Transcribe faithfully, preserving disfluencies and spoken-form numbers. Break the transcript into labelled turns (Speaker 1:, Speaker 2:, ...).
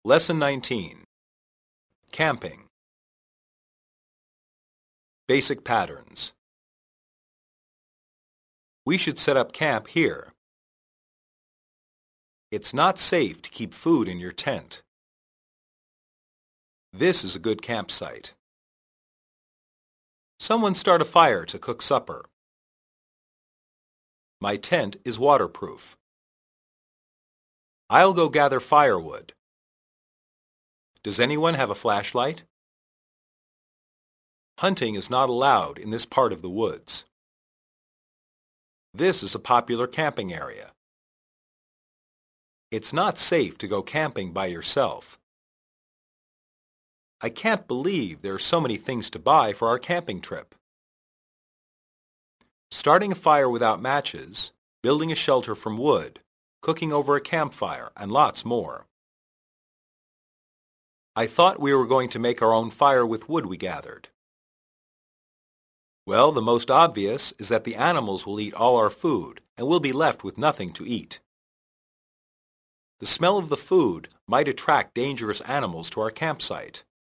Speaker 1: Lesson nineteen. Camping. Basic patterns. We should set up camp here. It's not safe to keep food in your tent. This is a good campsite. Someone start a fire to cook supper. My tent is waterproof. I'll go gather firewood. Does anyone have a flashlight? Hunting is not allowed in this part of the woods. This is a popular camping area. It's not safe to go camping by yourself. I can't believe there are so many things to buy for our camping trip. Starting a fire without matches, building a shelter from wood, cooking over a campfire, and lots more. I thought we were going to make our own fire with wood we gathered. Well, the most obvious is that the animals will eat all our food and we'll be left with nothing to eat. The smell of the food might attract dangerous animals to our campsite.